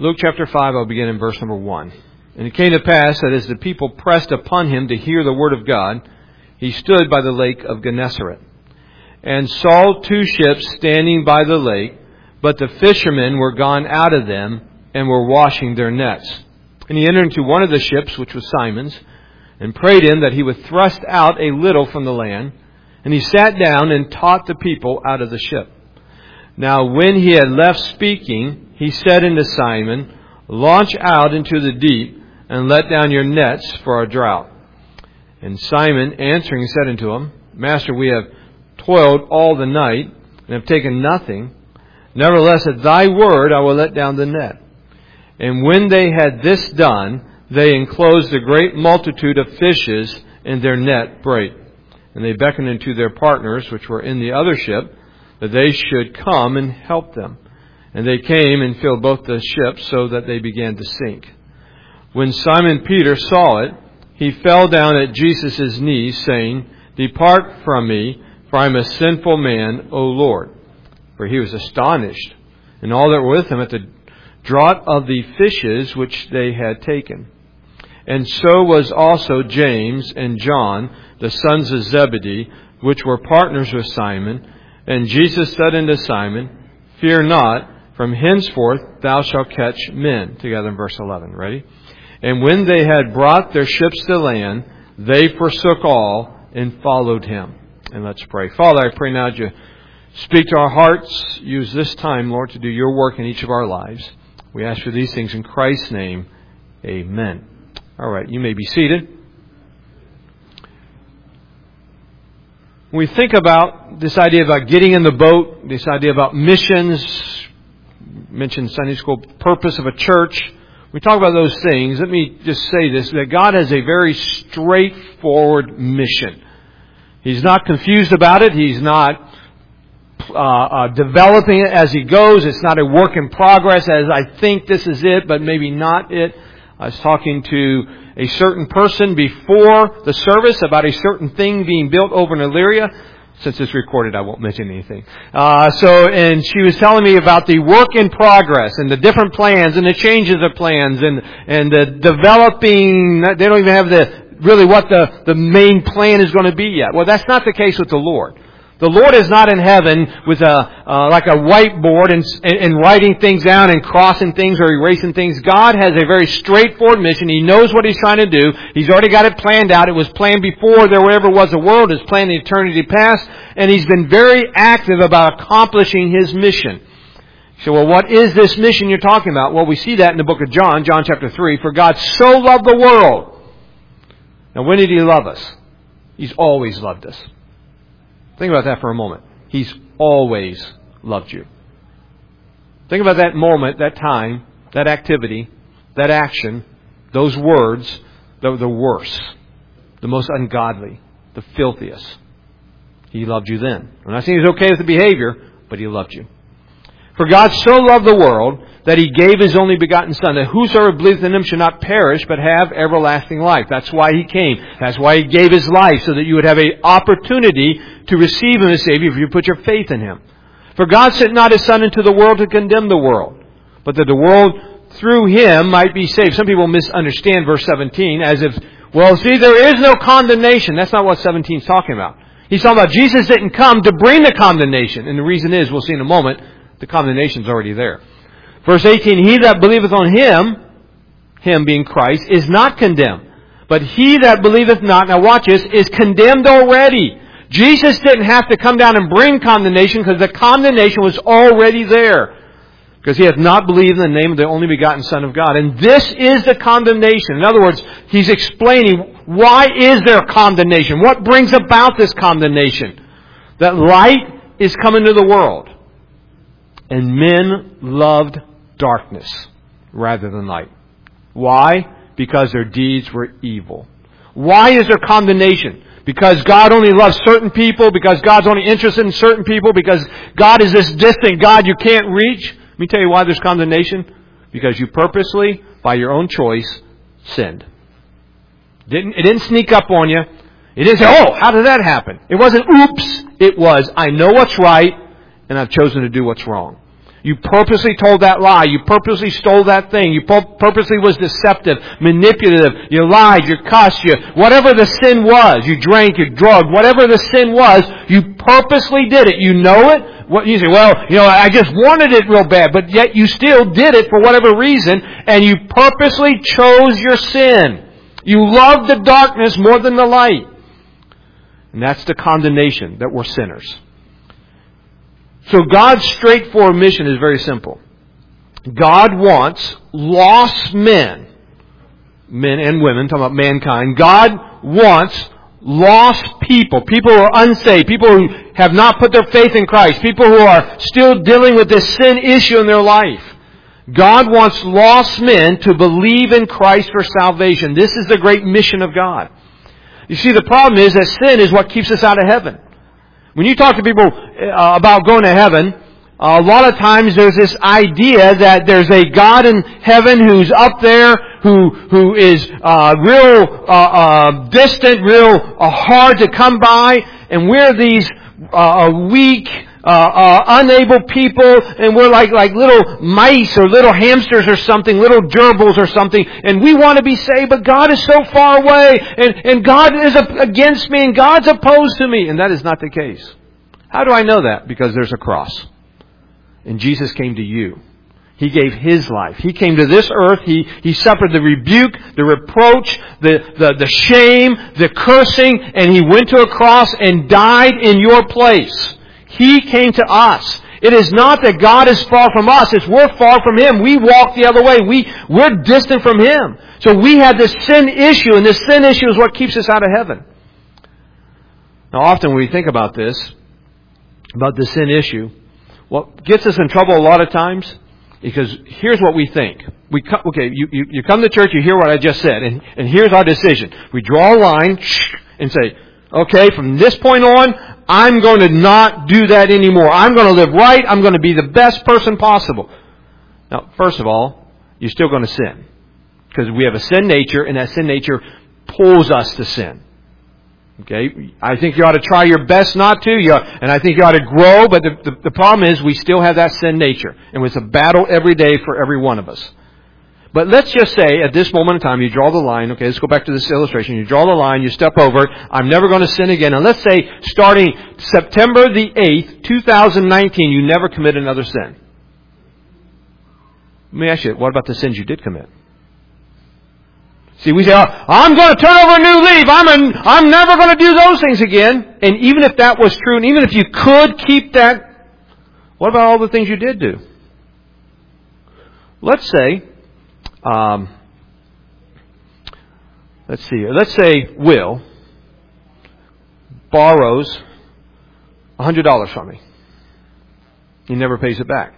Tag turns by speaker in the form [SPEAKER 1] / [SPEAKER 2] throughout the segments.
[SPEAKER 1] Luke chapter 5, I'll begin in verse number 1. And it came to pass that as the people pressed upon him to hear the word of God, he stood by the lake of Gennesaret, and saw 2 ships standing by the lake, but the fishermen were gone out of them, and were washing their nets. And he entered into one of the ships, which was Simon's, and prayed him that he would thrust out a little from the land. And he sat down and taught the people out of the ship. Now when he had left speaking, he said unto Simon, Launch out into the deep, and let down your nets for a draught. And Simon answering said unto him, Master, we have toiled all the night, and have taken nothing. Nevertheless, at thy word I will let down the net. And when they had this done, they enclosed a great multitude of fishes, and their net brake. And they beckoned unto their partners, which were in the other ship, that they should come and help them. And they came and filled both the ships, so that they began to sink. When Simon Peter saw it, he fell down at Jesus' knees, saying, Depart from me, for I am a sinful man, O Lord. For he was astonished, and all that were with him, at the draught of the fishes which they had taken. And so was also James and John, the sons of Zebedee, which were partners with Simon. And Jesus said unto Simon, Fear not, from henceforth thou shalt catch men. Together in verse 11. Ready? And when they had brought their ships to land, they forsook all and followed him. And let's pray. Father, I pray now that you speak to our hearts. Use this time, Lord, to do your work in each of our lives. We ask for these things in Christ's name. Amen. All right, you may be seated. When we think about this idea about getting in the boat, this idea about missions, mentioned Sunday school, purpose of a church, we talk about those things. Let me just say this, that God has a very straightforward mission. He's not confused about it. He's not developing it as he goes. It's not a work in progress as I think this is it, but maybe not it. I was talking to a certain person before the service about a certain thing being built over in Elyria. Since it's recorded, I won't mention anything. And she was telling me about the work in progress and the different plans and the changes of plans and the developing. They don't even have what the main plan is going to be yet. Well, that's not the case with the Lord. The Lord is not in heaven with like a whiteboard and writing things down and crossing things or erasing things. God has a very straightforward mission. He knows what He's trying to do. He's already got it planned out. It was planned before there ever was a world. It's planned in eternity past. And He's been very active about accomplishing His mission. So, well, what is this mission you're talking about? Well, we see that in the book of John chapter 3. For God so loved the world. Now, when did He love us? He's always loved us. Think about that for a moment. He's always loved you. Think about that moment, that time, that activity, that action, those words, the worst, the most ungodly, the filthiest. He loved you then. I'm not saying He's okay with the behavior, but He loved you. For God so loved the world that He gave His only begotten Son, that whosoever believeth in Him should not perish, but have everlasting life. That's why He came. That's why He gave His life, so that you would have an opportunity to receive Him as Savior if you put your faith in Him. For God sent not His Son into the world to condemn the world, but that the world through Him might be saved. Some people misunderstand verse 17 as if, well, see, there is no condemnation. That's not what 17 is talking about. He's talking about Jesus didn't come to bring the condemnation. And the reason is, we'll see in a moment, the condemnation is already there. Verse 18, He that believeth on Him, Him being Christ, is not condemned. But he that believeth not, now watch this, is condemned already. Jesus didn't have to come down and bring condemnation because the condemnation was already there. Because he hath not believed in the name of the only begotten Son of God. And this is the condemnation. In other words, He's explaining why is there condemnation? What brings about this condemnation? That light is coming to the world. And men loved darkness rather than light. Why? Because their deeds were evil. Why is there condemnation? Because God only loves certain people, because God's only interested in certain people, because God is this distant God you can't reach. Let me tell you why there's condemnation. Because you purposely, by your own choice, sinned. It didn't sneak up on you. It didn't say, oh, how did that happen? It wasn't, oops. It was, I know what's right, and I've chosen to do what's wrong. You purposely told that lie. You purposely stole that thing. You purposely was deceptive, manipulative. You lied, you cussed, whatever the sin was. You drank, you drugged, whatever the sin was, you purposely did it. You know it. You say, well, I just wanted it real bad, but yet you still did it for whatever reason, and you purposely chose your sin. You loved the darkness more than the light. And that's the condemnation, that we're sinners. So God's straightforward mission is very simple. God wants lost men and women, talking about mankind. God wants lost people who are unsaved, people who have not put their faith in Christ, people who are still dealing with this sin issue in their life. God wants lost men to believe in Christ for salvation. This is the great mission of God. You see, the problem is that sin is what keeps us out of heaven. When you talk to people about going to heaven, a lot of times there's this idea that there's a God in heaven who's up there, who is real distant, real hard to come by, and we're these weak, unable people, and we're like little mice or little hamsters or something, little gerbils or something, and we want to be saved, but God is so far away, and God is against me, and God's opposed to me. And that is not the case. How do I know that? Because there's a cross. And Jesus came to you. He gave His life. He came to this earth. He suffered the rebuke, the reproach, the shame, the cursing, and He went to a cross and died in your place. He came to us. It is not that God is far from us. It's we're far from Him. We walk the other way. We're distant from Him. So we have this sin issue, and this sin issue is what keeps us out of heaven. Now often when we think about this, about the sin issue, what gets us in trouble a lot of times, because here's what we think. You come to church, you hear what I just said, and here's our decision. We draw a line and say, okay, from this point on, I'm going to not do that anymore. I'm going to live right. I'm going to be the best person possible. Now, first of all, you're still going to sin. Because we have a sin nature, and that sin nature pulls us to sin. Okay? I think you ought to try your best not to, and I think you ought to grow, but the problem is we still have that sin nature. And it's a battle every day for every one of us. But let's just say, at this moment in time, you draw the line. Okay, let's go back to this illustration. You draw the line, you step over it. I'm never going to sin again. And let's say, starting September the 8th, 2019, you never commit another sin. Let me ask you, what about the sins you did commit? See, we say, I'm going to turn over a new leaf. I'm never going to do those things again. And even if that was true, and even if you could keep that, what about all the things you did do? Let's say, let's say Will borrows $100 from me. He never pays it back.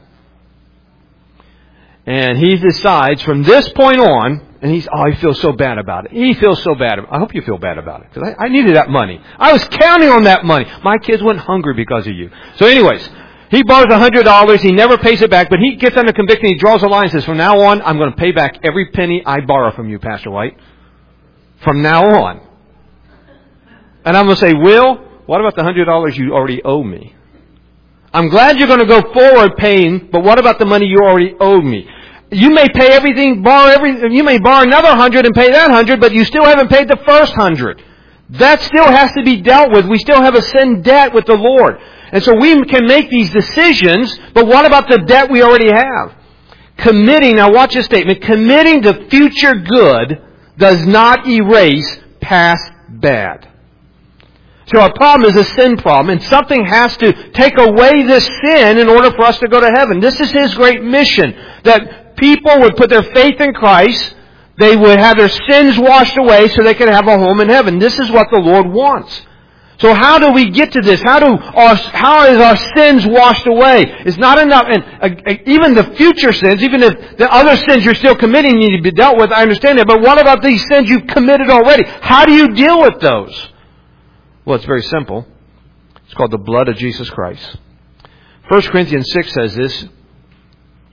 [SPEAKER 1] And he decides from this point on, and he feels so bad about it. He feels so bad. I hope you feel bad about it, because I needed that money. I was counting on that money. My kids went hungry because of you. So anyways, he borrows $100. He never pays it back, but he gets under conviction. He draws a line and says, from now on, I'm going to pay back every penny I borrow from you, Pastor White. From now on. And I'm going to say, Will, what about the $100 you already owe me? I'm glad you're going to go forward paying, but what about the money you already owe me? You may pay everything, you may borrow another 100 and pay that 100, but you still haven't paid the first 100. That still has to be dealt with. We still have a sin debt with the Lord. And so we can make these decisions, but what about the debt we already have? Committing, now watch this statement, committing to future good does not erase past bad. So our problem is a sin problem, and something has to take away this sin in order for us to go to heaven. This is His great mission, that people would put their faith in Christ, they would have their sins washed away so they could have a home in heaven. This is what the Lord wants. So how do we get to this? How is our sins washed away? It's not enough, and even the future sins, even if the other sins you're still committing need to be dealt with, I understand that, but what about these sins you've committed already? How do you deal with those? Well, it's very simple. It's called the blood of Jesus Christ. 1 Corinthians 6 says this.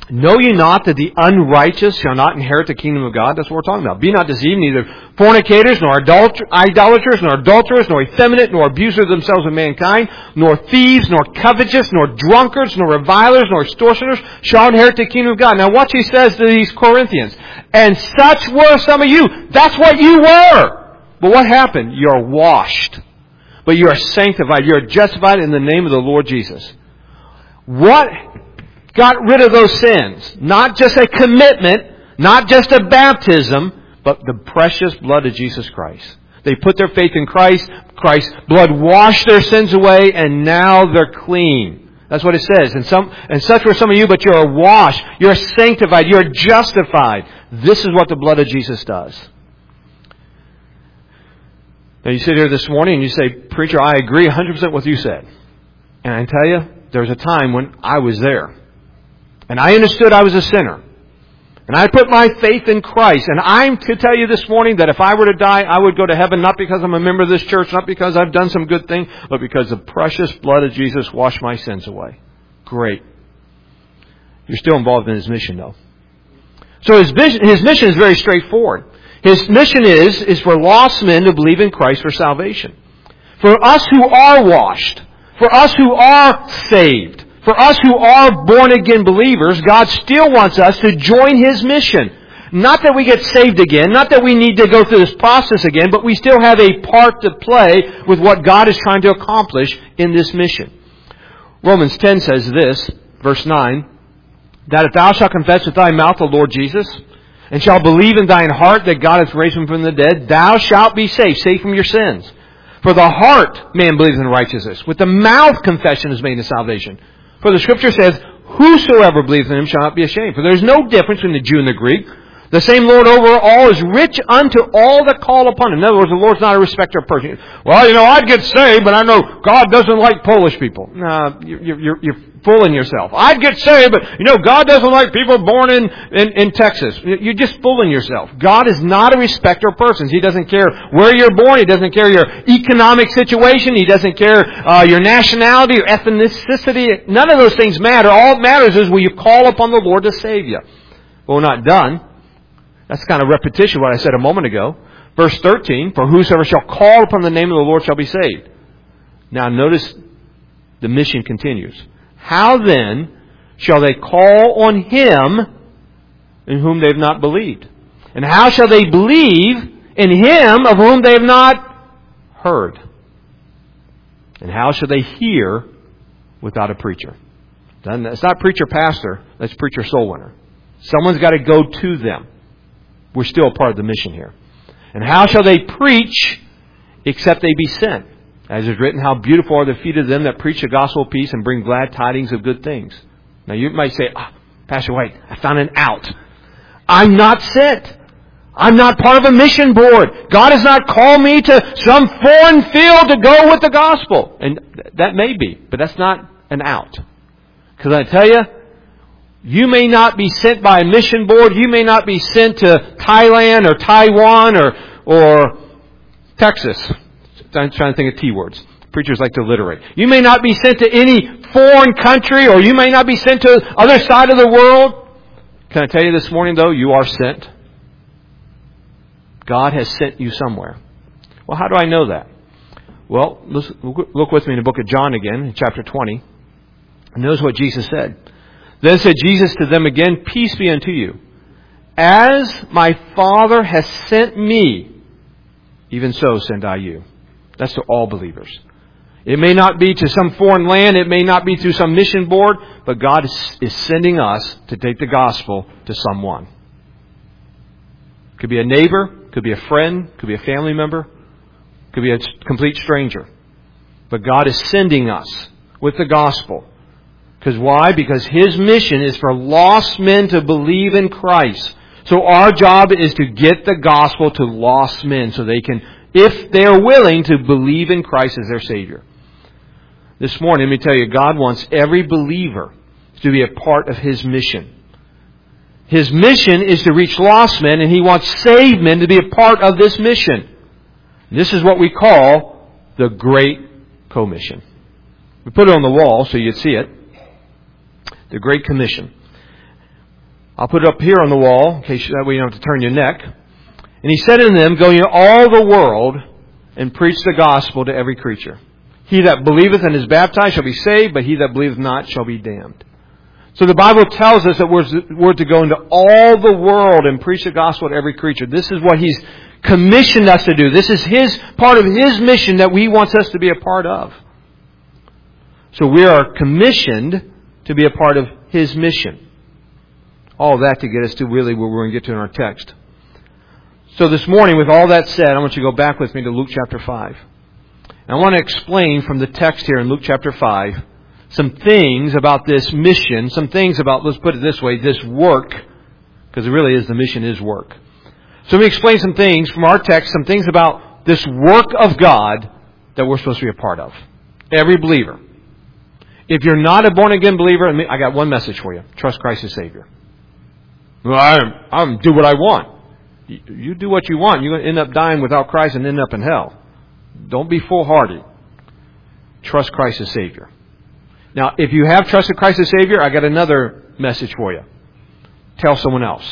[SPEAKER 1] Know ye not that the unrighteous shall not inherit the kingdom of God? That's what we're talking about. Be not deceived, neither fornicators, nor idolaters, nor adulterers, nor effeminate, nor abusers themselves of mankind, nor thieves, nor covetous, nor drunkards, nor revilers, nor extortioners shall inherit the kingdom of God. Now watch he says to these Corinthians. And such were some of you. That's what you were. But what happened? You're washed. But you are sanctified. You are justified in the name of the Lord Jesus. What got rid of those sins? Not just a commitment, not just a baptism, but the precious blood of Jesus Christ. They put their faith in Christ. Christ's blood washed their sins away, and now they're clean. That's what it says. And such were some of you, but you are washed. You're sanctified. You're justified. This is what the blood of Jesus does. Now you sit here this morning and you say, Preacher, I agree 100% with what you said. And I tell you, there was a time when I was there. And I understood I was a sinner. And I put my faith in Christ. And I'm to tell you this morning that if I were to die, I would go to heaven not because I'm a member of this church, not because I've done some good thing, but because the precious blood of Jesus washed my sins away. Great. You're still involved in His mission, though. So His mission is very straightforward. His mission is for lost men to believe in Christ for salvation. For us who are washed, for us who are saved, for us who are born-again believers, God still wants us to join His mission. Not that we get saved again, not that we need to go through this process again, but we still have a part to play with what God is trying to accomplish in this mission. Romans 10 says this, verse 9, that if thou shalt confess with thy mouth the Lord Jesus, and shalt believe in thine heart that God hath raised him from the dead, thou shalt be saved from your sins. For the heart man believes in righteousness. With the mouth confession is made to salvation. For the Scripture says, whosoever believes in Him shall not be ashamed. For there is no difference between the Jew and the Greek. The same Lord over all is rich unto all that call upon Him. In other words, the Lord's not a respecter of persons. Well, I'd get saved, but I know God doesn't like Polish people. No, you're fooling yourself. I'd get saved, but God doesn't like people born in Texas. You're just fooling yourself. God is not a respecter of persons. He doesn't care where you're born. He doesn't care your economic situation. He doesn't care your nationality or ethnicity. None of those things matter. All that matters is will you call upon the Lord to save you. Well, we're not done. That's kind of repetition of what I said a moment ago. Verse 13, for whosoever shall call upon the name of the Lord shall be saved. Now notice the mission continues. How then shall they call on Him in whom they have not believed? And how shall they believe in Him of whom they have not heard? And how shall they hear without a preacher? It's not preacher-pastor, that's preacher-soul winner. Someone's got to go to them. We're still a part of the mission here. And how shall they preach except they be sent? As is written, how beautiful are the feet of them that preach the gospel of peace and bring glad tidings of good things. Now you might say, Pastor White, I found an out. I'm not sent. I'm not part of a mission board. God has not called me to some foreign field to go with the gospel. And that may be, but that's not an out. Because I tell you, you may not be sent by a mission board. You may not be sent to Thailand or Taiwan or Texas. I'm trying to think of T words. Preachers like to alliterate. You may not be sent to any foreign country, or you may not be sent to the other side of the world. Can I tell you this morning, though, you are sent. God has sent you somewhere. Well, how do I know that? Well, look with me in the book of John again, in chapter 20. And notice what Jesus said. Then said Jesus to them again, peace be unto you. As my Father has sent me, even so send I you. That's to all believers. It may not be to some foreign land. It may not be through some mission board. But God is sending us to take the gospel to someone. Could be a neighbor. Could be a friend. Could be a family member. Could be a complete stranger. But God is sending us with the gospel. Because why? Because His mission is for lost men to believe in Christ. So our job is to get the gospel to lost men so they can, if they are willing, to believe in Christ as their Savior. This morning, let me tell you, God wants every believer to be a part of His mission. His mission is to reach lost men, and He wants saved men to be a part of this mission. This is what we call the Great Commission. We put it on the wall so you'd see it. The Great Commission. I'll put it up here on the wall, in case that way you don't have to turn your neck. And He said unto them, Go into all the world and preach the gospel to every creature. He that believeth and is baptized shall be saved, but he that believeth not shall be damned. So the Bible tells us that we're to go into all the world and preach the gospel to every creature. This is what He's commissioned us to do. This is part of His mission that He wants us to be a part of. So we are commissioned to be a part of His mission. All that to get us to really where we're going to get to in our text. So this morning, with all that said, I want you to go back with me to Luke chapter 5. And I want to explain from the text here in Luke chapter 5 some things about this mission, some things about, let's put it this way, this work, because it really is, the mission is work. So let me explain some things from our text, some things about this work of God that we're supposed to be a part of. Every believer. If you're not a born-again believer, I got one message for you. Trust Christ as Savior. Well, I'm do what I want. You do what you want. You're going to end up dying without Christ and end up in hell. Don't be foolhardy. Trust Christ as Savior. Now, if you have trusted Christ as Savior, I got another message for you. Tell someone else.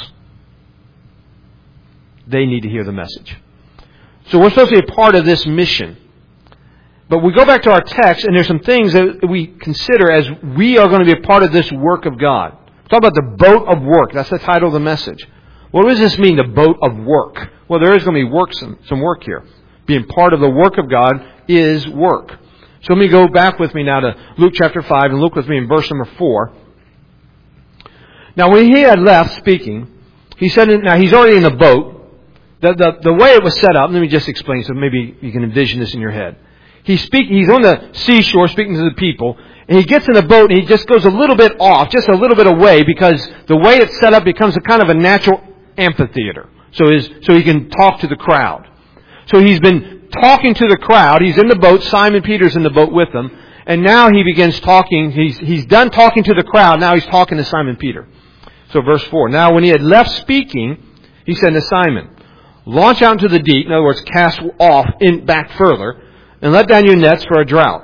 [SPEAKER 1] They need to hear the message. So we're supposed to be a part of this mission. But we go back to our text, and there's some things that we consider as we are going to be a part of this work of God. Talk about the boat of work. That's the title of the message. What does this mean, the boat of work? Well, there is going to be work, some work here. Being part of the work of God is work. So let me go back with me now to Luke chapter 5 and look with me in verse number 4. Now when He had left speaking, He said, now He's already in the boat. The way it was set up, let me just explain so maybe you can envision this in your head. He's on the seashore speaking to the people, and He gets in the boat and He just goes a little bit off, just a little bit away, because the way it's set up becomes a kind of a natural amphitheater. So He can talk to the crowd. So He's been talking to the crowd. He's in the boat. Simon Peter's in the boat with them. And now He begins talking. He's done talking to the crowd. Now He's talking to Simon Peter. So verse 4. Now when He had left speaking, He said to Simon, Launch out into the deep. In other words, cast off back further, and let down your nets for a draught.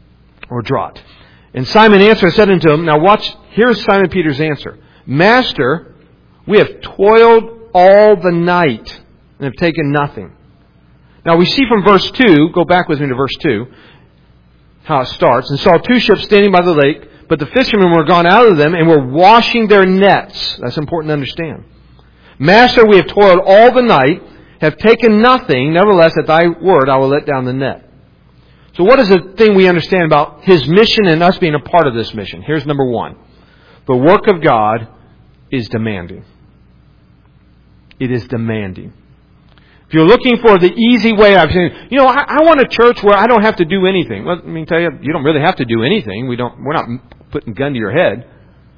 [SPEAKER 1] And Simon answered and said unto him, now watch, here's Simon Peter's answer. Master, we have toiled all the night and have taken nothing. Now we see from verse 2, go back with me to verse 2, how it starts. And saw two ships standing by the lake, but the fishermen were gone out of them and were washing their nets. That's important to understand. Master, we have toiled all the night, have taken nothing. Nevertheless, at thy word I will let down the net. So what is the thing we understand about His mission and us being a part of this mission? Here's number 1. The work of God is demanding. It is demanding. If you're looking for the easy way, I've saying, I want a church where I don't have to do anything. Well, let me tell you, you don't really have to do anything. We're not putting a gun to your head.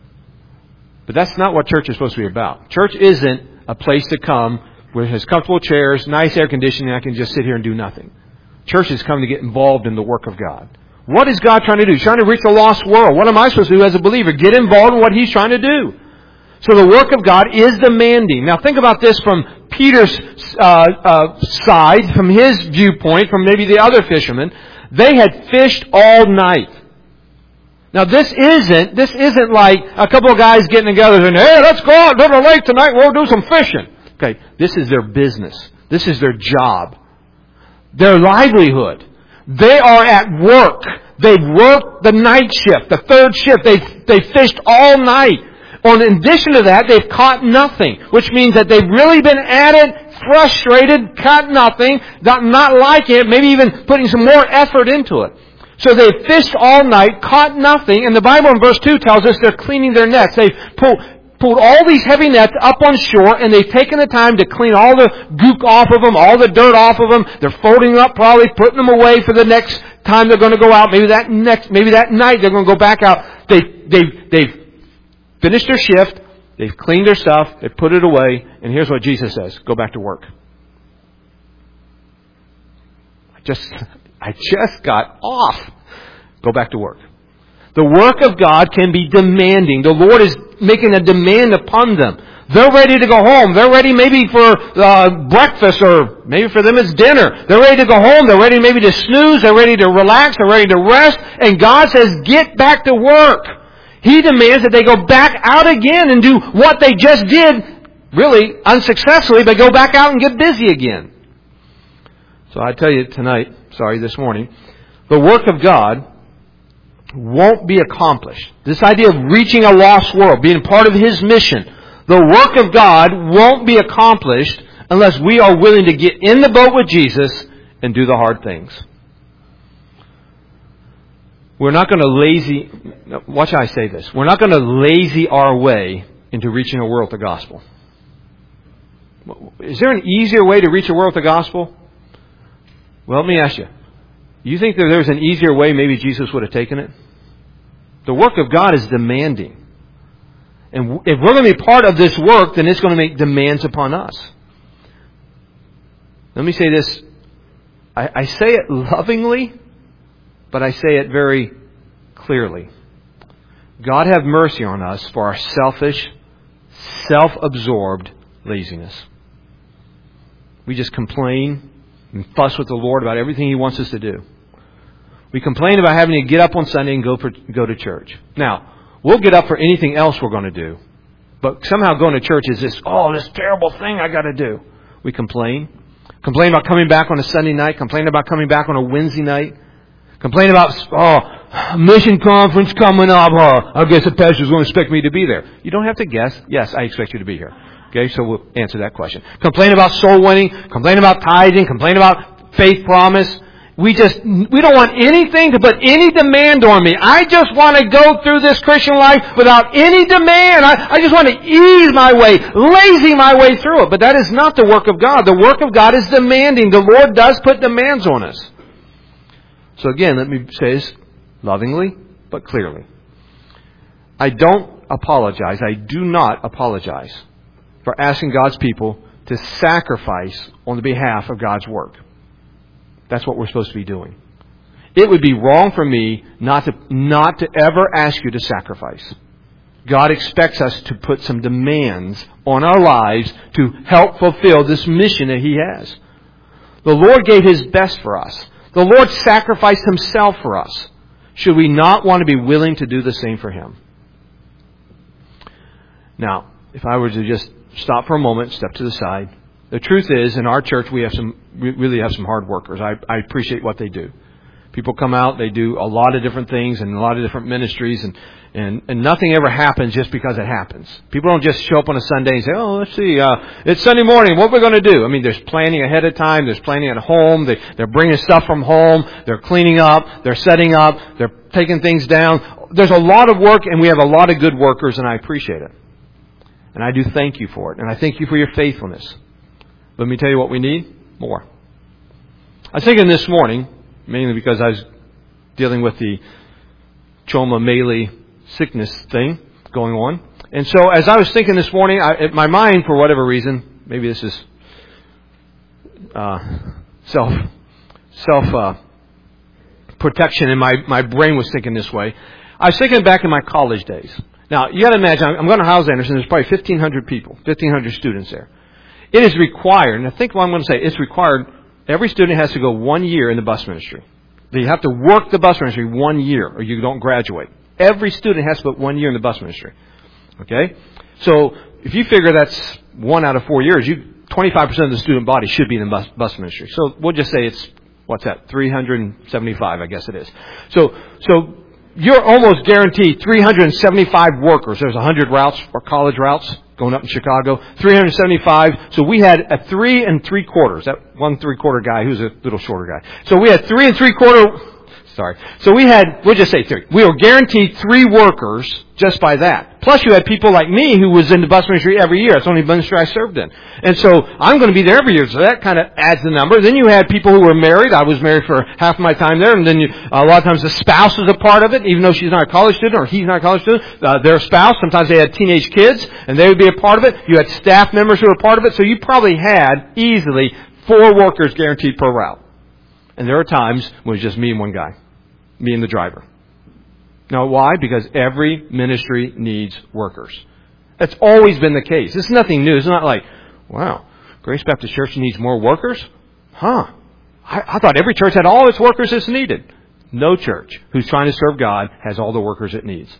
[SPEAKER 1] But that's not what church is supposed to be about. Church isn't a place to come where it has comfortable chairs, nice air conditioning, and I can just sit here and do nothing. Church has come to get involved in the work of God. What is God trying to do? He's trying to reach a lost world. What am I supposed to do as a believer? Get involved in what He's trying to do. So the work of God is demanding. Now think about this from Peter's side, from his viewpoint, from maybe the other fishermen. They had fished all night. Now this isn't like a couple of guys getting together and, hey, let's go out to the lake tonight, we'll do some fishing. Okay, this is their business. This is their job. Their livelihood. They are at work. They've worked the night shift, the third shift. They fished all night. In addition to that, they've caught nothing, which means that they've really been at it, frustrated, caught nothing, not liking it, maybe even putting some more effort into it. So they've fished all night, caught nothing, and the Bible in verse 2 tells us they're cleaning their nets. They've pulled all these heavy nets up on shore, and they've taken the time to clean all the gook off of them, all the dirt off of them. They're folding them up, probably putting them away for the next time they're going to go out. Maybe that night they're going to go back out. They've finished their shift. They've cleaned their stuff. They've put it away. And here's what Jesus says: go back to work. I just got off. Go back to work. The work of God can be demanding. The Lord is making a demand upon them. They're ready to go home. They're ready maybe for breakfast, or maybe for them it's dinner. They're ready to go home. They're ready maybe to snooze. They're ready to relax. They're ready to rest. And God says, get back to work. He demands that they go back out again and do what they just did, really unsuccessfully, but go back out and get busy again. So I tell you this morning, the work of God won't be accomplished. This idea of reaching a lost world, being part of His mission, the work of God won't be accomplished unless we are willing to get in the boat with Jesus and do the hard things. We're not going to watch how I say this. We're not going to lazy our way into reaching a world with the gospel. Is there an easier way to reach a world with the gospel? Well, let me ask you. You think that there's an easier way maybe Jesus would have taken it? The work of God is demanding. And if we're going to be part of this work, then it's going to make demands upon us. Let me say this. I say it lovingly, but I say it very clearly. God have mercy on us for our selfish, self-absorbed laziness. We just complain and fuss with the Lord about everything He wants us to do. We complain about having to get up on Sunday and go to church. Now, we'll get up for anything else we're going to do. But somehow going to church is this terrible thing I got to do. We complain. Complain about coming back on a Sunday night. Complain about coming back on a Wednesday night. Complain about, mission conference coming up. I guess the pastor's going to expect me to be there. You don't have to guess. Yes, I expect you to be here. Okay, so we'll answer that question. Complain about soul winning. Complain about tithing. Complain about faith promise. We don't want anything to put any demand on me. I just want to go through this Christian life without any demand. I just want to ease my way, lazy my way through it. But that is not the work of God. The work of God is demanding. The Lord does put demands on us. So again, let me say this lovingly, but clearly. I don't apologize. I do not apologize for asking God's people to sacrifice on the behalf of God's work. That's what we're supposed to be doing. It would be wrong for me not to ever ask you to sacrifice. God expects us to put some demands on our lives to help fulfill this mission that He has. The Lord gave His best for us. The Lord sacrificed Himself for us. Should we not want to be willing to do the same for Him? Now, if I were to just stop for a moment, step to the side. The truth is, in our church, we really have some hard workers. I appreciate what they do. People come out, they do a lot of different things and a lot of different ministries, and nothing ever happens just because it happens. People don't just show up on a Sunday and say, let's see, it's Sunday morning, what are we going to do? I mean, there's planning ahead of time, there's planning at home, they're bringing stuff from home, they're cleaning up, they're setting up, they're taking things down. There's a lot of work, and we have a lot of good workers, and I appreciate it. And I do thank you for it, and I thank you for your faithfulness. Let me tell you what we need. More. I was thinking this morning, mainly because I was dealing with the Choma-Mele sickness thing going on. And so as I was thinking this morning, my mind, for whatever reason, maybe this is self-protection, and my brain was thinking this way. I was thinking back in my college days. Now, you got to imagine, I'm going to Hyles-Anderson. There's probably 1,500 people, 1,500 students there. It is required, and I think what I'm going to say, it's required, every student has to go 1 year in the bus ministry. You have to work the bus ministry 1 year, or you don't graduate. Every student has to put 1 year in the bus ministry. Okay? So, if you figure that's 1 out of 4 years, 25% of the student body should be in the bus ministry. So, we'll just say it's, 375, I guess it is. So you're almost guaranteed 375 workers. There's 100 routes, or college routes, going up in Chicago. 375. So we had a 3 3/4. That 1 3/4 guy who's a little shorter guy. So we had 3 3/4. So we'll just say 3. We were guaranteed 3 workers just by that. Plus you had people like me who was in the bus ministry every year. It's the only ministry I served in. And so I'm going to be there every year. So that kind of adds the number. Then you had people who were married. I was married for half my time there. And then a lot of times the spouse was a part of it, even though she's not a college student or he's not a college student. Their spouse, sometimes they had teenage kids and they would be a part of it. You had staff members who were a part of it. So you probably had easily 4 workers guaranteed per route. And there are times when it was just me and one guy. Me and the driver. Now, why? Because every ministry needs workers. That's always been the case. It's nothing new. It's not like, wow, Grace Baptist Church needs more workers? I thought every church had all its workers it's needed. No church who's trying to serve God has all the workers it needs.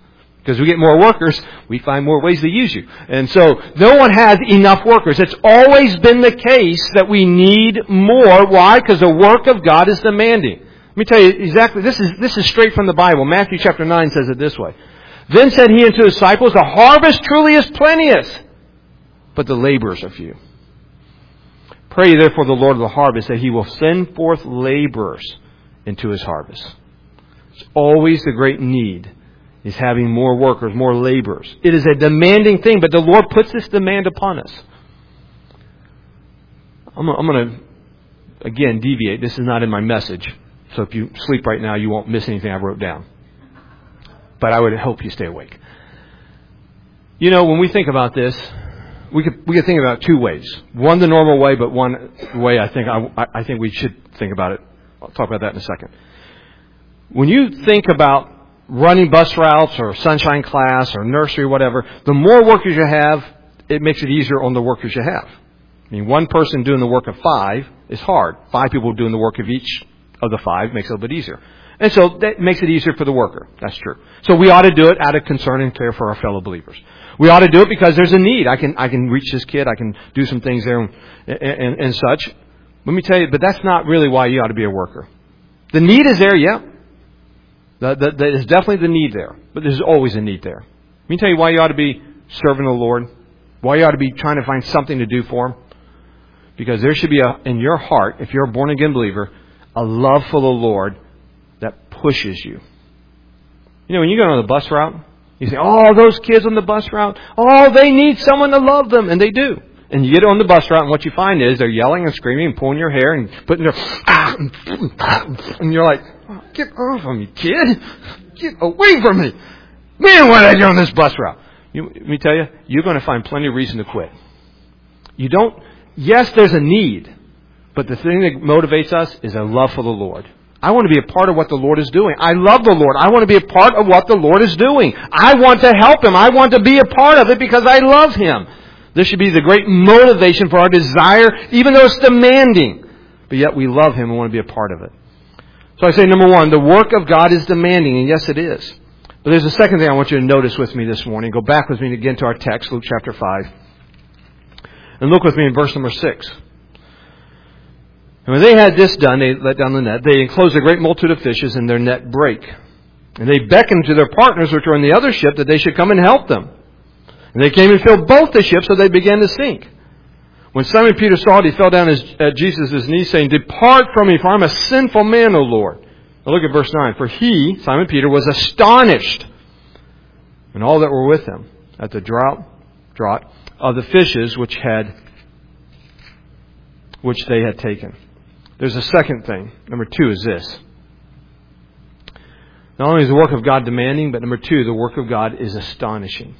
[SPEAKER 1] Because we get more workers, we find more ways to use you. And so no one has enough workers. It's always been the case that we need more. Why? Because the work of God is demanding. Let me tell you exactly, this is straight from the Bible. Matthew chapter 9 says it this way. Then said he unto his disciples, the harvest truly is plenteous, but the laborers are few. Pray therefore the Lord of the harvest that he will send forth laborers into his harvest. It's always the great need is having more workers, more laborers. It is a demanding thing, but the Lord puts this demand upon us. I'm going to, again, deviate. This is not in my message. So if you sleep right now, you won't miss anything I wrote down. But I would hope you stay awake. You know, when we think about this, we could think about it two ways. One, the normal way, but one way I think we should think about it. I'll talk about that in a second. When you think about running bus routes or sunshine class or nursery, whatever, the more workers you have, it makes it easier on the workers you have. I mean, one person doing the work of 5 is hard. 5 people doing the work of each of the 5 makes it a little bit easier. And so that makes it easier for the worker. That's true. So we ought to do it out of concern and care for our fellow believers. We ought to do it because there's a need. I can reach this kid. I can do some things there and such. Let me tell you, but that's not really why you ought to be a worker. The need is there, yeah. There's definitely the need there. But there's always a need there. Let me tell you why you ought to be serving the Lord. Why you ought to be trying to find something to do for Him. Because there should be in your heart, if you're a born-again believer, a love for the Lord that pushes you. You know, when you go on the bus route, you say, oh, those kids on the bus route, oh, they need someone to love them. And they do. And you get on the bus route, and what you find is they're yelling and screaming and pulling your hair and putting their... And you're like, oh, get off of me, kid. Get away from me. Man, why did I get on this bus route? Let me tell you, you're going to find plenty of reason to quit. You don't... Yes, there's a need. But the thing that motivates us is a love for the Lord. I want to be a part of what the Lord is doing. I love the Lord. I want to be a part of what the Lord is doing. I want to help Him. I want to be a part of it because I love Him. This should be the great motivation for our desire, even though it's demanding. But yet we love Him and want to be a part of it. So I say, number one, the work of God is demanding, and yes, it is. But there's a second thing I want you to notice with me this morning. Go back with me again to our text, Luke chapter 5. And look with me in verse number 6. And when they had this done, they let down the net. They enclosed a great multitude of fishes, and their net brake. And they beckoned to their partners which were in the other ship that they should come and help them. And they came and filled both the ships, so they began to sink. When Simon Peter saw it, he fell down at Jesus' knees, saying, Depart from me, for I am a sinful man, O Lord. Now look at verse 9. For he, Simon Peter, was astonished, and all that were with him, at the draught of the fishes which they had taken. There's a second thing. Number 2 is this. Not only is the work of God demanding, but number 2, the work of God is astonishing.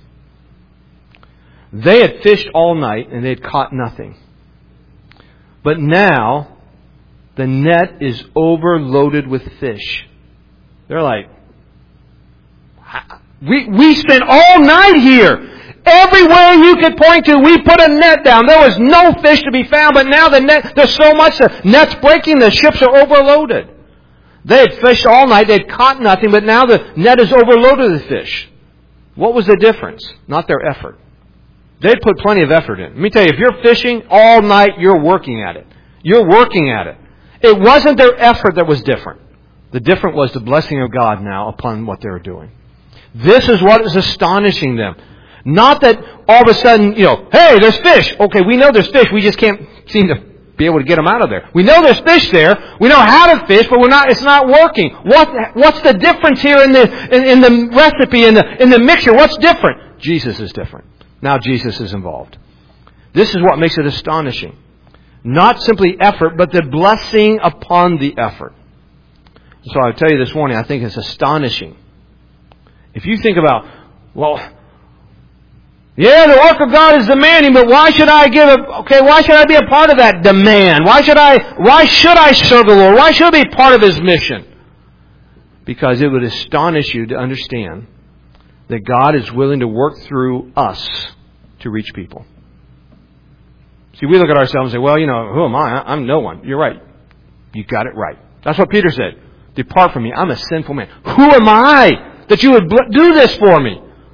[SPEAKER 1] They had fished all night and they had caught nothing. But now, the net is overloaded with fish. They're like, we spent all night here. Everywhere you could point to, we put a net down. There was no fish to be found, but now the net, there's so much, the net's breaking, the ships are overloaded. They had fished all night, they had caught nothing, but now the net is overloaded with fish. What was the difference? Not their effort. They had put plenty of effort in. Let me tell you, if you're fishing all night, you're working at it. You're working at it. It wasn't their effort that was different. The different was the blessing of God now upon what they were doing. This is what is astonishing them. Not that all of a sudden, hey, there's fish. Okay, we know there's fish. We just can't seem to be able to get them out of there. We know there's fish there. We know how to fish, but it's not working. What's the difference here in the recipe, in the mixture? What's different? Jesus is different. Now Jesus is involved. This is what makes it astonishing. Not simply effort, but the blessing upon the effort. So I'll tell you this morning, I think it's astonishing. If you think about, yeah, the work of God is demanding, but why should I why should I be a part of that demand? Why should I serve the Lord? Why should I be part of His mission? Because it would astonish you to understand that God is willing to work through us to reach people. See, we look at ourselves and say, who am I? I'm no one. You're right. You got it right. That's what Peter said. Depart from me. I'm a sinful man. Who am I that you would do this for me?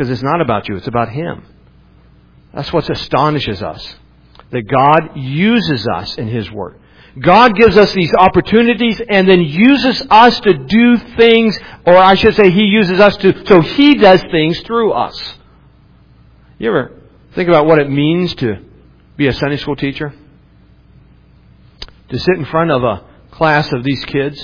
[SPEAKER 1] Because it's not about you, it's about Him. That's what astonishes us. That God uses us in His Word. God gives us these opportunities and then uses us to do things, or I should say He uses us so He does things through us. You ever think about what it means to be a Sunday school teacher? To sit in front of a class of these kids?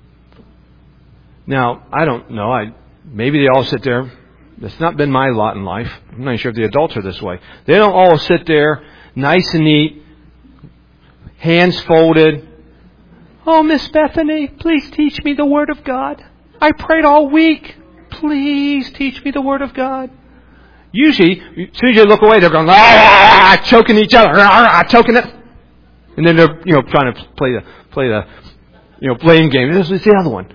[SPEAKER 1] Now, I don't know. Maybe they all sit there. That's not been my lot in life. I'm not sure if the adults are this way. They don't all sit there, nice and neat, hands folded. Oh, Miss Bethany, please teach me the Word of God. I prayed all week. Please teach me the Word of God. Usually, as soon as you look away, they're going, choking each other, choking it. And then they're, trying to play the blame game. This is the other one.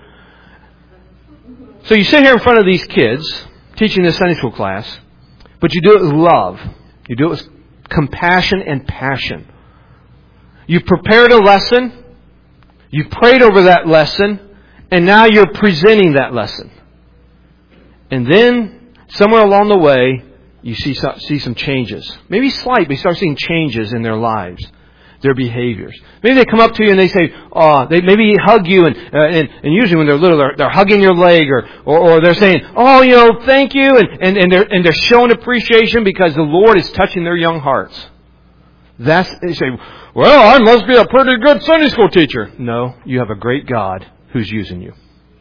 [SPEAKER 1] So you sit here in front of these kids, teaching this Sunday school class, but you do it with love. You do it with compassion and passion. You've prepared a lesson, you've prayed over that lesson, and now you're presenting that lesson. And then, somewhere along the way, you see some changes. Maybe slight, but you start seeing changes in their lives, their behaviors. Maybe they come up to you and they say, they maybe hug you, and usually when they're little, they're hugging your leg, or they're saying, thank you, and they're showing appreciation because the Lord is touching their young hearts. They say, well, I must be a pretty good Sunday school teacher. No, you have a great God who's using you.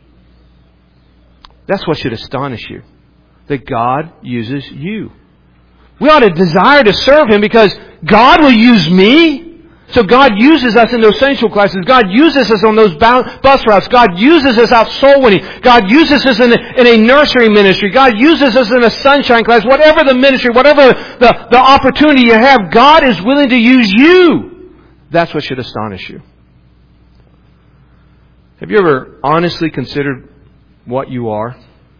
[SPEAKER 1] That's what should astonish you. That God uses you. We ought to desire to serve Him because God will use me. So God uses us in those Sunday school classes. God uses us on those bus routes. God uses us out soul winning. God uses us in a nursery ministry. God uses us in a sunshine class. Whatever the ministry, whatever the opportunity you have, God is willing to use you. That's what should astonish you. Have you ever honestly considered what you are?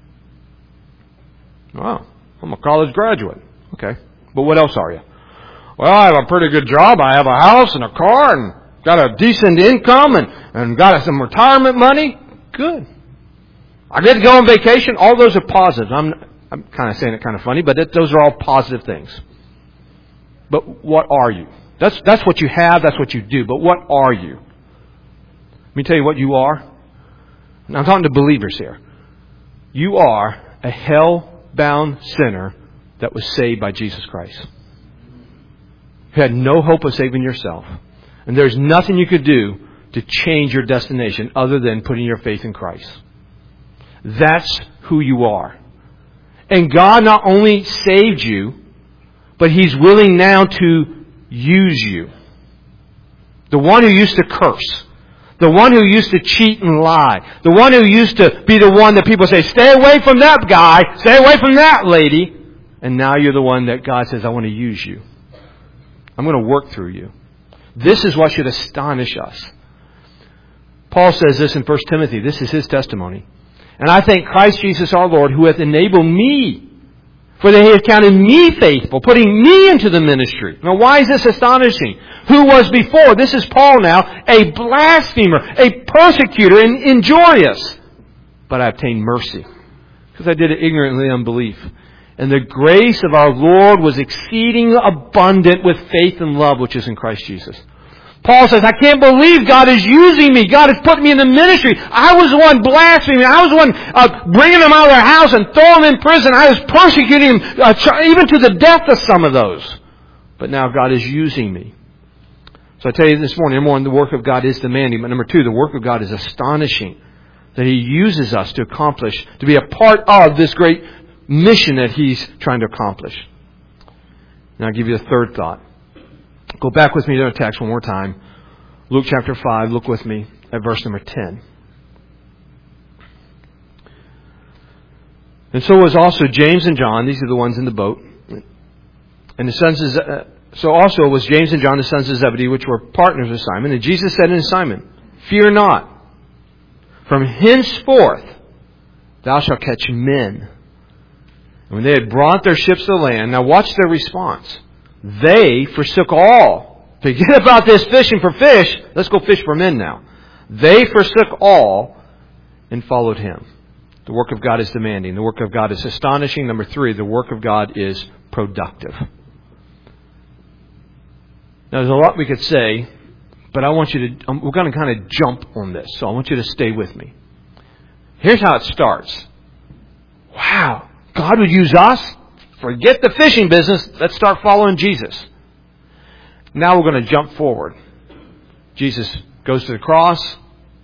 [SPEAKER 1] Wow, I'm a college graduate. Okay, but what else are you? Well, I have a pretty good job. I have a house and a car and got a decent income and got some retirement money. Good. I get to go on vacation. All those are positives. I'm kind of saying it kind of funny, but those are all positive things. But what are you? That's what you have. That's what you do. But what are you? Let me tell you what you are. Now, I'm talking to believers here. You are a hell-bound sinner that was saved by Jesus Christ. You had no hope of saving yourself. And there's nothing you could do to change your destination other than putting your faith in Christ. That's who you are. And God not only saved you, but He's willing now to use you. The one who used to curse. The one who used to cheat and lie. The one who used to be the one that people say, stay away from that guy. Stay away from that lady. And now you're the one that God says, I want to use you. I'm going to work through you. This is what should astonish us. Paul says this in 1 Timothy. This is his testimony. And I thank Christ Jesus our Lord, who hath enabled me, for that He hath counted me faithful, putting me into the ministry. Now why is this astonishing? Who was before, this is Paul now, a blasphemer, a persecutor, and injurious. But I obtained mercy, because I did it ignorantly in unbelief. And the grace of our Lord was exceeding abundant with faith and love which is in Christ Jesus. Paul says, I can't believe God is using me. God has put me in the ministry. I was the one blaspheming. I was the one bringing them out of their house and throwing them in prison. I was persecuting them, even to the death of some of those. But now God is using me. So I tell you this morning, number one, the work of God is demanding. But number two, the work of God is astonishing. That He uses us to accomplish, to be a part of this great mission that He's trying to accomplish. Now I'll give you a third thought. Go back with me to the text one more time. Luke chapter 5. Look with me at verse number 10. And so was also James and John. These are the ones in the boat. And the sons of so also was James and John, the sons of Zebedee, which were partners of Simon. And Jesus said unto Simon, Fear not. From henceforth thou shalt catch men. And when they had brought their ships to land, now watch their response. They forsook all. Forget about this fishing for fish. Let's go fish for men now. They forsook all and followed Him. The work of God is demanding. The work of God is astonishing. Number 3, the work of God is productive. Now, there's a lot we could say, but I want you to, we're going to kind of jump on this, so I want you to stay with me. Here's how it starts. Wow, God would use us? Forget the fishing business. Let's start following Jesus. Now we're going to jump forward. Jesus goes to the cross.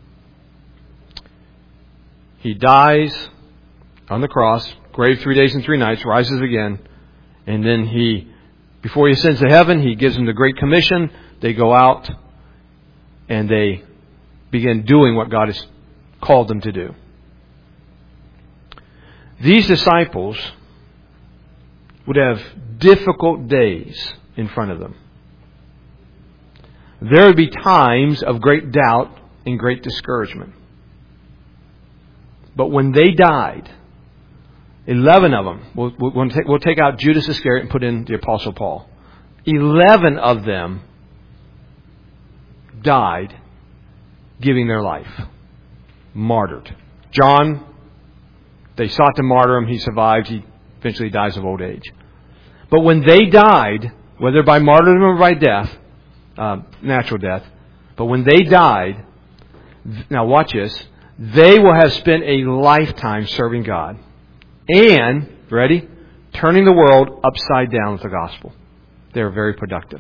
[SPEAKER 1] He dies on the cross, grave 3 days and 3 nights, rises again, and then before he ascends to heaven, he gives them the Great Commission. They go out and they begin doing what God has called them to do. These disciples would have difficult days in front of them. There would be times of great doubt and great discouragement. But when they died, 11 of them, we'll take out Judas Iscariot and put in the Apostle Paul. 11 of them died giving their life. Martyred. John, they sought to martyr him. He survived. He eventually dies of old age. But when they died, whether by martyrdom or by death, natural death, but when they died, now watch this, they will have spent a lifetime serving God. And, ready? Turning the world upside down with the gospel. They're very productive.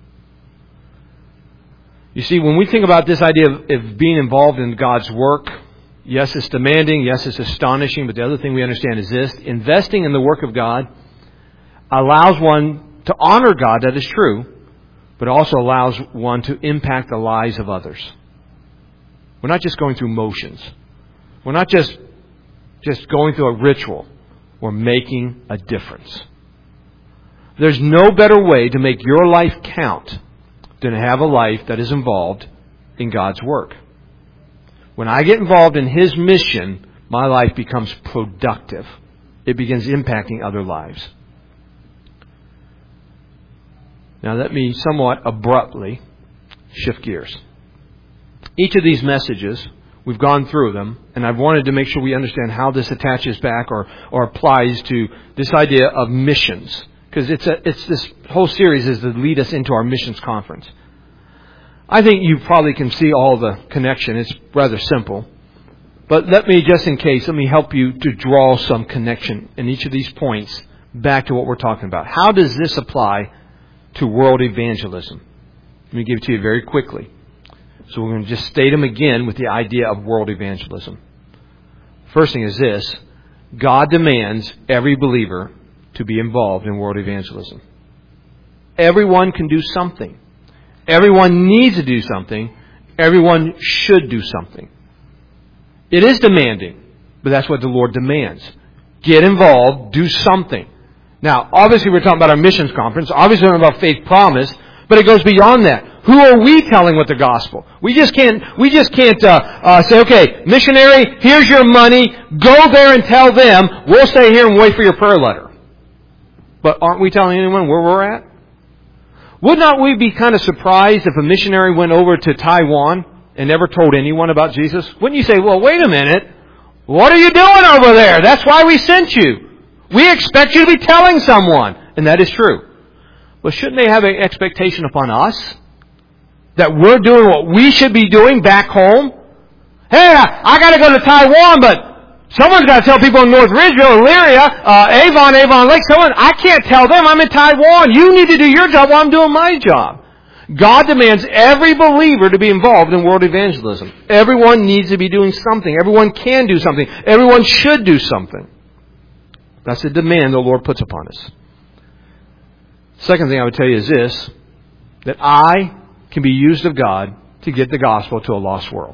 [SPEAKER 1] You see, when we think about this idea of being involved in God's work, yes, it's demanding, yes, it's astonishing, but the other thing we understand is this. Investing in the work of God allows one to honor God, that is true, but also allows one to impact the lives of others. We're not just going through motions. We're not just going through a ritual. We're making a difference. There's no better way to make your life count than to have a life that is involved in God's work. When I get involved in His mission, my life becomes productive. It begins impacting other lives. Now let me somewhat abruptly shift gears. Each of these messages, we've gone through them, and I've wanted to make sure we understand how this attaches back or applies to this idea of missions. Because it's this whole series is to lead us into our missions conference. I think you probably can see all the connection. It's rather simple. But let me help you to draw some connection in each of these points back to what we're talking about. How does this apply to world evangelism? Let me give it to you very quickly. So we're going to just state them again with the idea of world evangelism. First thing is this. God demands every believer to be involved in world evangelism. Everyone can do something. Everyone needs to do something. Everyone should do something. It is demanding, but that's what the Lord demands. Get involved, do something. Now, obviously we're talking about our missions conference. Obviously we're talking about Faith Promise, but it goes beyond that. Who are we telling with the gospel? We just can't say, okay, missionary, here's your money. Go there and tell them. We'll stay here and wait for your prayer letter. But aren't we telling anyone where we're at? Would not we be kind of surprised if a missionary went over to Taiwan and never told anyone about Jesus? Wouldn't you say, well, wait a minute. What are you doing over there? That's why we sent you. We expect you to be telling someone. And that is true. But shouldn't they have an expectation upon us that we're doing what we should be doing back home? Hey, I got to go to Taiwan, but someone's got to tell people in North Ridgeville, Elyria, Avon Lake, I can't tell them I'm in Taiwan. You need to do your job while I'm doing my job. God demands every believer to be involved in world evangelism. Everyone needs to be doing something. Everyone can do something. Everyone should do something. That's the demand the Lord puts upon us. Second thing I would tell you is this, that I can be used of God to get the gospel to a lost world.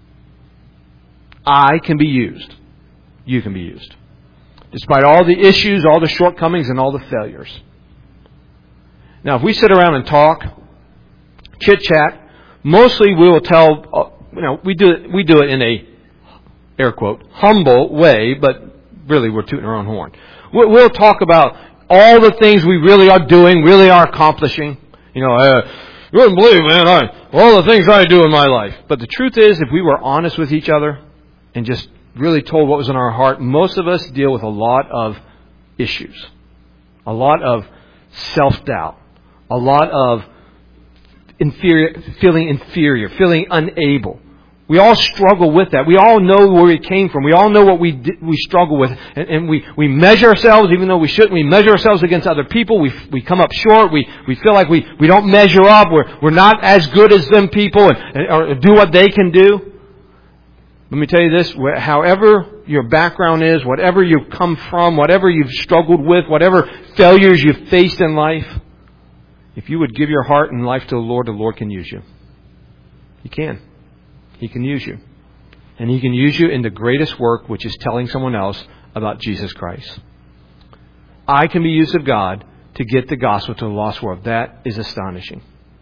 [SPEAKER 1] I can be used. You can be used. Despite all the issues, all the shortcomings, and all the failures. Now, if we sit around and talk, chit-chat, mostly we will tell, we do it in a, air quote, humble way, but really we're tooting our own horn. We'll talk about all the things we really are doing, really are accomplishing. You wouldn't believe, man, all the things I do in my life. But the truth is, if we were honest with each other and just really told what was in our heart, most of us deal with a lot of issues. A lot of self-doubt. A lot of feeling inferior, feeling unable. We all struggle with that. We all know where we came from. We all know what we struggle with. And we measure ourselves, even though we shouldn't. We measure ourselves against other people. We come up short. We feel like we don't measure up. We're not as good as them people or do what they can do. Let me tell you this. However your background is, whatever you've come from, whatever you've struggled with, whatever failures you've faced in life, if you would give your heart and life to the Lord can use you. He can. He can use you. And He can use you in the greatest work, which is telling someone else about Jesus Christ. I can be used of God to get the gospel to the lost world. That is astonishing.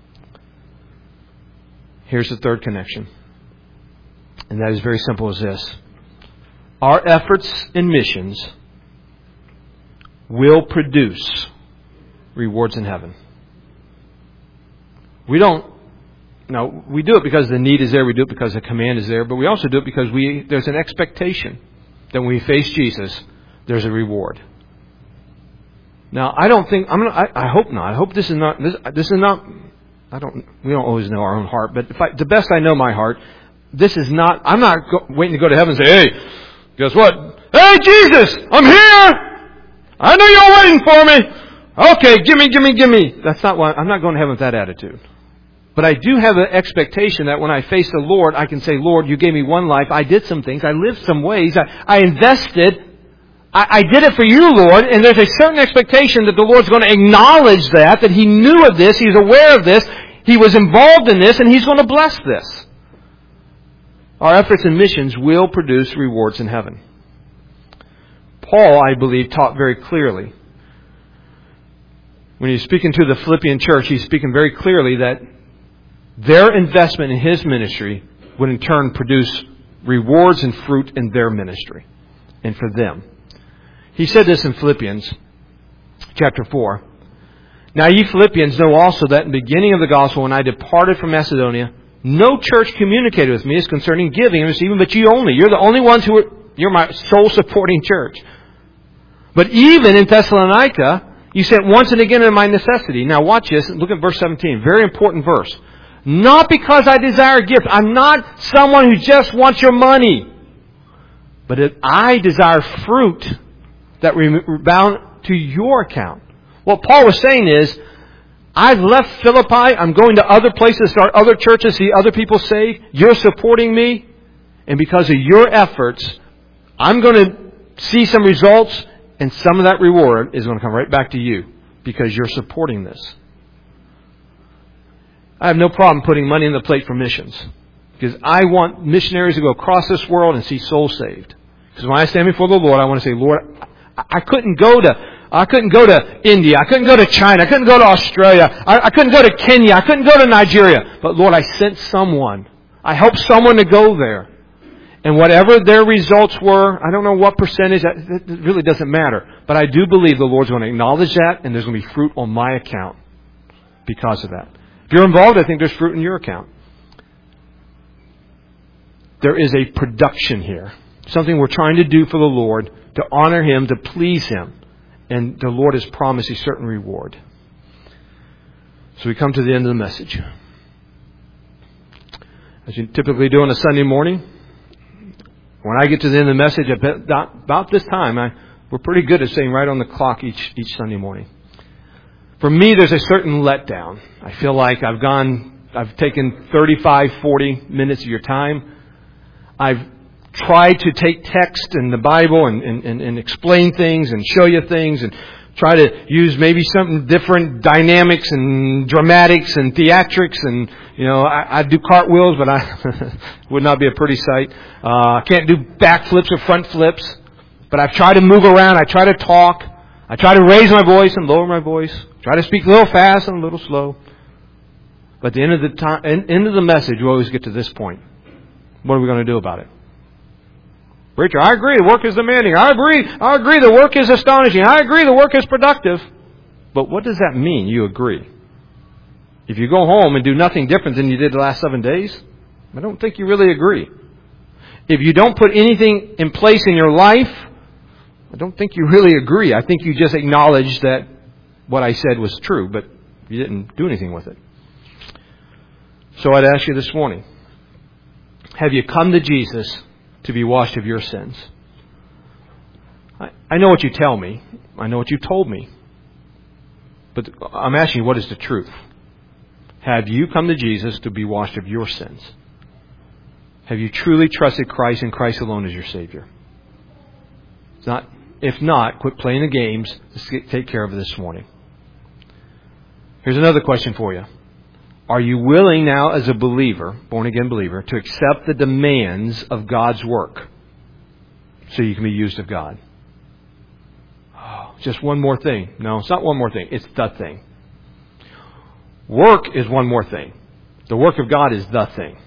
[SPEAKER 1] Here's the third connection. And that is very simple as this. Our efforts in missions will produce rewards in heaven. We do it because the need is there. We do it because the command is there. But we also do it because there's an expectation that when we face Jesus, there's a reward. Now, I don't think, I hope not. I hope this is not, we don't always know our own heart. But the best I know my heart, this is not, I'm not waiting to go to heaven and say, hey, guess what? Hey, Jesus, I'm here. I know you're waiting for me. Okay, give me. That's not why, I'm not going to heaven with that attitude. But I do have an expectation that when I face the Lord, I can say, Lord, you gave me one life. I did some things. I lived some ways. I invested. I did it for you, Lord. And there's a certain expectation that the Lord's going to acknowledge that He knew of this. He's aware of this. He was involved in this, and He's going to bless this. Our efforts and missions will produce rewards in heaven. Paul, I believe, taught very clearly. When he's speaking to the Philippian church, he's speaking very clearly that their investment in his ministry would in turn produce rewards and fruit in their ministry and for them. He said this in Philippians chapter 4. Now ye Philippians know also that in the beginning of the gospel, when I departed from Macedonia, no church communicated with me as concerning giving and receiving, but you only. You're the only ones you're my sole supporting church. But even in Thessalonica, you sent once and again in my necessity. Now watch this. Look at verse 17. Very important verse. Not because I desire a gift. I'm not someone who just wants your money. But I desire fruit that rebound to your account. What Paul was saying is, I've left Philippi. I'm going to other places, start other churches, see other people saved. You're supporting me. And because of your efforts, I'm going to see some results. And some of that reward is going to come right back to you because you're supporting this. I have no problem putting money in the plate for missions. Because I want missionaries to go across this world and see souls saved. Because when I stand before the Lord, I want to say, Lord, I couldn't go to India. I couldn't go to China. I couldn't go to Australia. I couldn't go to Kenya. I couldn't go to Nigeria. But Lord, I sent someone. I helped someone to go there. And whatever their results were, I don't know what percentage, it really doesn't matter. But I do believe the Lord's going to acknowledge that and there's going to be fruit on my account because of that. If you're involved, I think there's fruit in your account. There is a production here. Something we're trying to do for the Lord to honor Him, to please Him. And the Lord has promised a certain reward. So we come to the end of the message. As you typically do on a Sunday morning, when I get to the end of the message, about this time, we're pretty good at staying right on the clock each Sunday morning. For me, there's a certain letdown. I feel like I've taken 35, 40 minutes of your time. I've tried to take text in the Bible and explain things and show you things and try to use maybe some different dynamics and dramatics and theatrics and, I do cartwheels, but I would not be a pretty sight. I can't do backflips or front flips, but I've tried to move around. I try to talk. I try to raise my voice and lower my voice. Try to speak a little fast and a little slow. But at the end of the message, we always get to this point. What are we going to do about it? Preacher, I agree, the work is demanding. I agree, the work is astonishing. I agree, the work is productive. But what does that mean, you agree? If you go home and do nothing different than you did the last 7 days, I don't think you really agree. If you don't put anything in place in your life, I don't think you really agree. I think you just acknowledge that what I said was true, but you didn't do anything with it. So I'd ask you this morning, have you come to Jesus to be washed of your sins? I know what you tell me. I know what you told me. But I'm asking you, what is the truth? Have you come to Jesus to be washed of your sins? Have you truly trusted Christ and Christ alone as your Savior? If not, quit playing the games. Let's take care of it this morning. Here's another question for you. Are you willing now as a believer, born-again believer, to accept the demands of God's work so you can be used of God? Oh, just one more thing. No, it's not one more thing. It's the thing. Work is one more thing. The work of God is the thing.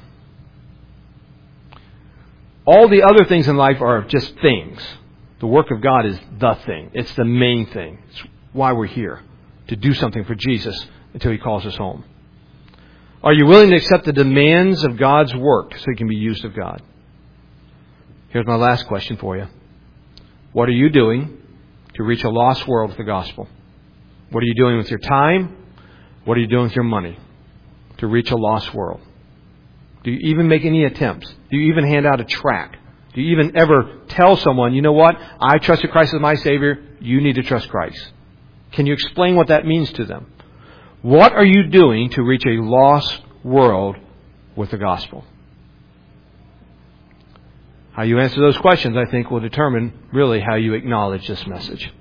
[SPEAKER 1] All the other things in life are just things. The work of God is the thing. It's the main thing. It's why we're here, to do something for Jesus until He calls us home. Are you willing to accept the demands of God's work so you can be used of God? Here's my last question for you. What are you doing to reach a lost world with the gospel? What are you doing with your time? What are you doing with your money to reach a lost world? Do you even make any attempts? Do you even hand out a tract? Do you even ever tell someone, you know what? I trusted Christ as my Savior. You need to trust Christ. Can you explain what that means to them? What are you doing to reach a lost world with the gospel? How you answer those questions, I think, will determine really how you acknowledge this message.